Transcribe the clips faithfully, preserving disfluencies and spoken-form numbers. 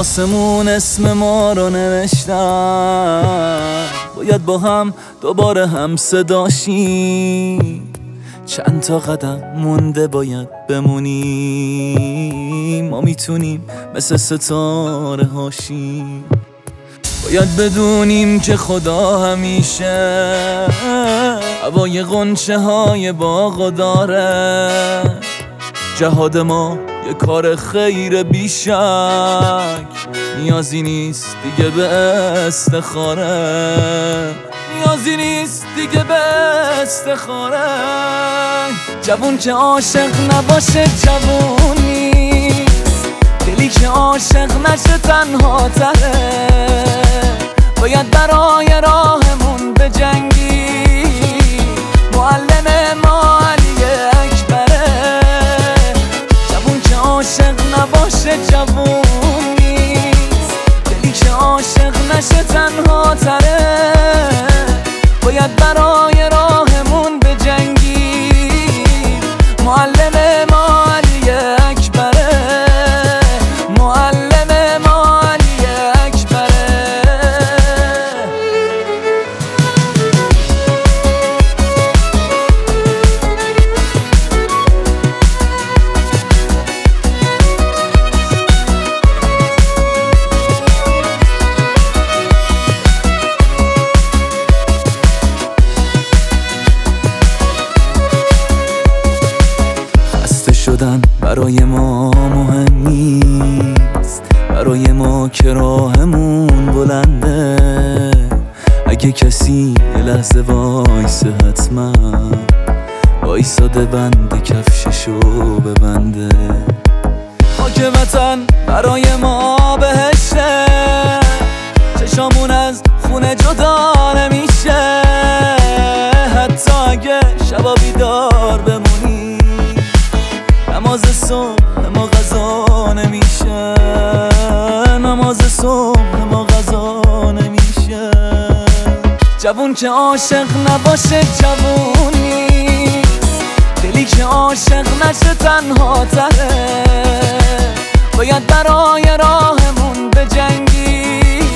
آسمون اسم ما رو نوشتن، باید با هم دوباره هم صداشیم. چند تا قدم مونده باید بمونیم، ما میتونیم مثل ستاره هاشیم. باید بدونیم که خدا همیشه هوای غنچه های باغو داره. جهاد ما یه کار خیر بیشک، نیازی نیست دیگه به استخاره، نیازی نیست دیگه به استخاره. جوون که عاشق نباشه جوون نیست، دلی که عاشق نشه تنها تره. باید برای راهمون بجنگی، معلم ما علی اکبره. جوون که عاشق نباشه جوون نیست، دلی که عاشق نشه تنها تره. باید برای راهمون بجنگیم، معلم ما علی اکبره، معلم ما علی اکبره. شدن برای ما مهم نیست، برای ما که راهمون بلنده. اگه کسی یه لحظه وایسه حتما وایساده بند کفششو ببنده. خاک وطن برای ما بهشه، چشامون از خونه جدا نمیشه. حتی اگه شبا بیدار بمونی، نماز صبح ما غذا نمیشه، نماز صبح ما غذا نمیشه. جوون که عاشق نباشه جوون نیست، دلی که عاشق نشه تنها تره. باید برای راهمون بجنگی،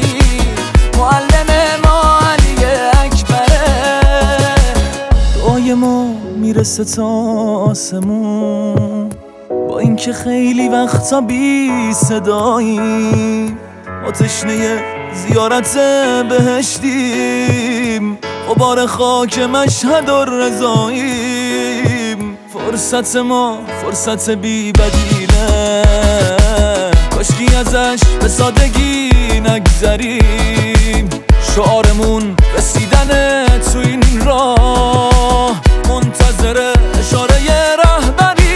معلم ما علی اکبره. دعای ما میرسه تا آسمون، با اینکه خیلی وقتا بی صداییم. ما تشنه زیارت بهشتیم، غبار خاک مشهد و رضاییم. فرصت ما فرصت بی بدیله، کاشکی ازش به سادگی نگذریم. شعارمون رسیدن تو این راه، منتظر اشاره رهبری.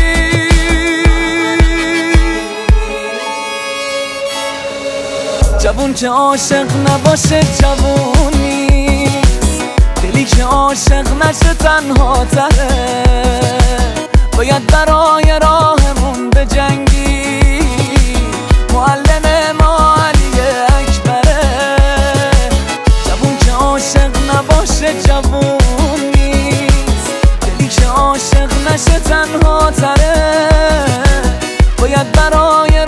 جوون که عاشق نباشه جوون نیست، دلی که عاشق نشه تنها تره. باید برای راهمون بجنگی، معلم ما علی اکبره. جوون که عاشق نباشه جوون نیست، دلی که عاشق نشه تنها تره. باید برای